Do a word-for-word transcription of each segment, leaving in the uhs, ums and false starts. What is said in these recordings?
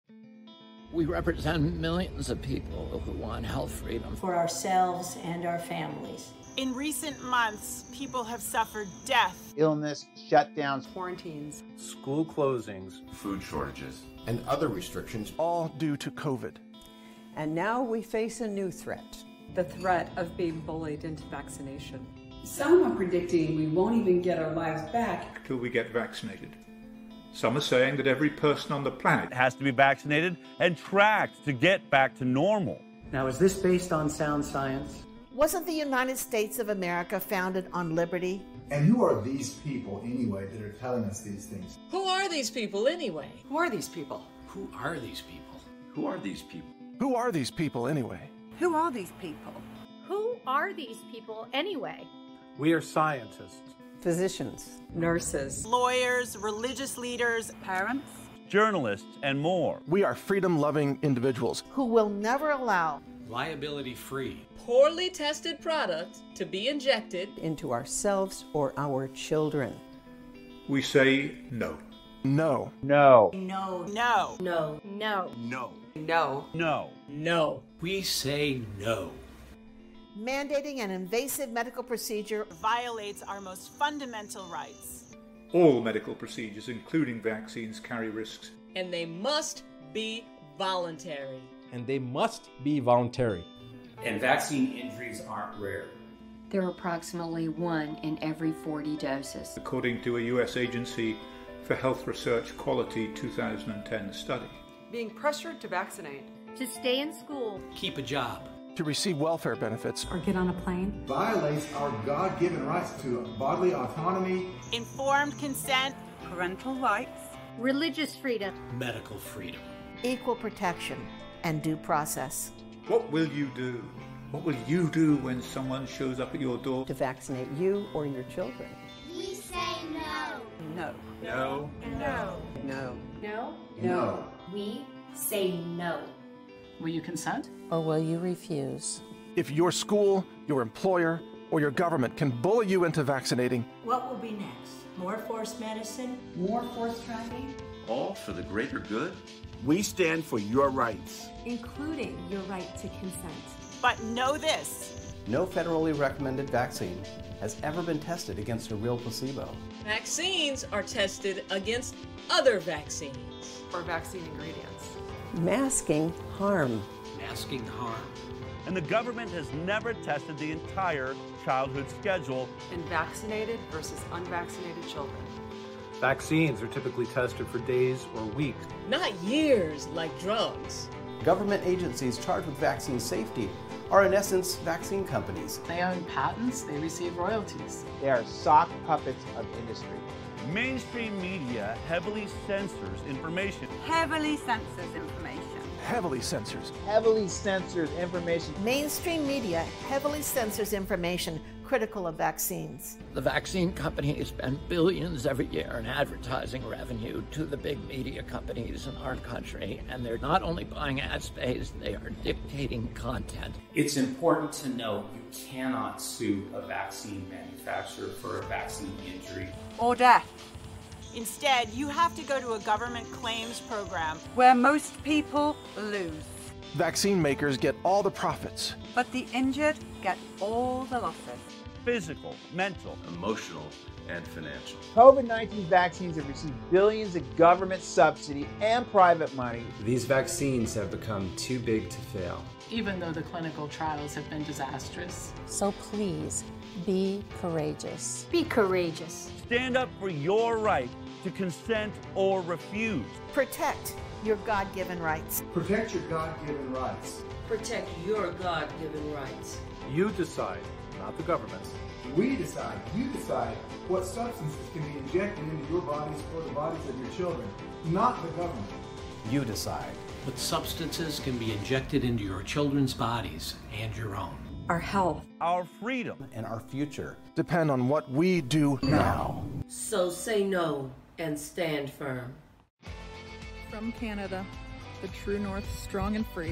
We represent millions of people who want health freedom for ourselves and our families. In recent months, people have suffered death, illness, shutdowns, quarantines, school closings, food shortages, and other restrictions, all due to COVID. And now we face a new threat. The threat of being bullied into vaccination. Some are predicting we won't even get our lives back till we get vaccinated. Some are saying that every person on the planet has to be vaccinated and tracked to get back to normal. Now, is this based on sound science? Wasn't the United States of America founded on liberty? And who are these people anyway that are telling us these things? Who are these people anyway? Who are these people? Who are these people? Who are these people? Who are these people anyway? Who are these people? Who are these people anyway? We are scientists, physicians, nurses, lawyers, religious leaders, parents, journalists, and more. We are freedom-loving individuals who will never allow liability-free, poorly tested product to be injected into ourselves or our children. We say no. No. No. No. No. No. No. No. No. No. No. We say no. Mandating an invasive medical procedure violates our most fundamental rights. All medical procedures, including vaccines, carry risks. And they must be voluntary. And they must be voluntary. And vaccine injuries aren't rare. There are approximately one in every forty doses. According to a U S Agency for Health Research Quality two thousand ten study. Being pressured to vaccinate, to stay in school, keep a job, to receive welfare benefits, or get on a plane violates our God-given rights to bodily autonomy, informed consent, parental rights, religious freedom, medical freedom, equal protection, and due process. What will you do? What will you do when someone shows up at your door to vaccinate you or your children? We say no. No. No. No. No. No. No. We say no. Will you consent? Or will you refuse? If your school, your employer, or your government can bully you into vaccinating, what will be next? More forced medicine? More forced tracking? All for the greater good? We stand for your rights, including your right to consent. But know this. No federally recommended vaccine has ever been tested against a real placebo. Vaccines are tested against other vaccines. Or vaccine ingredients. Masking harm. Masking harm. And the government has never tested the entire childhood schedule in vaccinated versus unvaccinated children. Vaccines are typically tested for days or weeks, not years like drugs. Government agencies charged with vaccine safety are in essence vaccine companies. They own patents, they receive royalties. They are sock puppets of industry. Mainstream media heavily censors information. Heavily censors information. Heavily censors. Heavily censors information. Mainstream media heavily censors information critical of vaccines. The vaccine companies spend billions every year in advertising revenue to the big media companies in our country, and they're not only buying ad space, they are dictating content. It's important to note you cannot sue a vaccine manufacturer for a vaccine injury or death. Instead, you have to go to a government claims program where most people lose. Vaccine makers get all the profits, but the injured get all the losses. Physical, mental, emotional, and financial. COVID nineteen vaccines have received billions of government subsidy and private money. These vaccines have become too big to fail, even though the clinical trials have been disastrous. So please, be courageous. Be courageous. Stand up for your right to consent or refuse. Protect your God-given rights. Protect your God-given rights. Protect your God-given rights. You decide, not the government. We decide, you decide what substances can be injected into your bodies or the bodies of your children, not the government. You decide what substances can be injected into your children's bodies and your own. Our health, our freedom, and our future depend on what we do now. So say no and stand firm. From Canada, the true north, strong and free,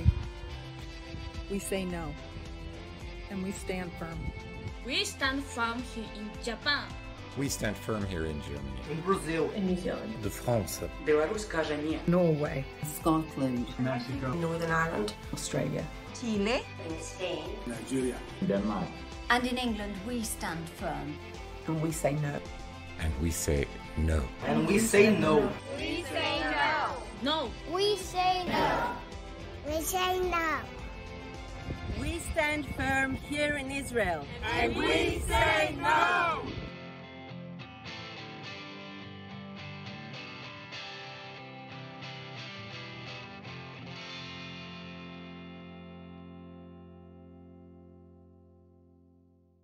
we say no, and we stand firm. We stand firm here in Japan. We stand firm here in Germany. In Brazil. In New Zealand. De France. Belarus kaže nie. Norway. Scotland. Mexico. Northern Ireland. Australia. Chile. In Spain. Nigeria. Denmark. And in England, we stand firm. And we say no. And we say no. And we say no. We say no. No. We say no. We say no. We stand firm here in Israel. And we say no.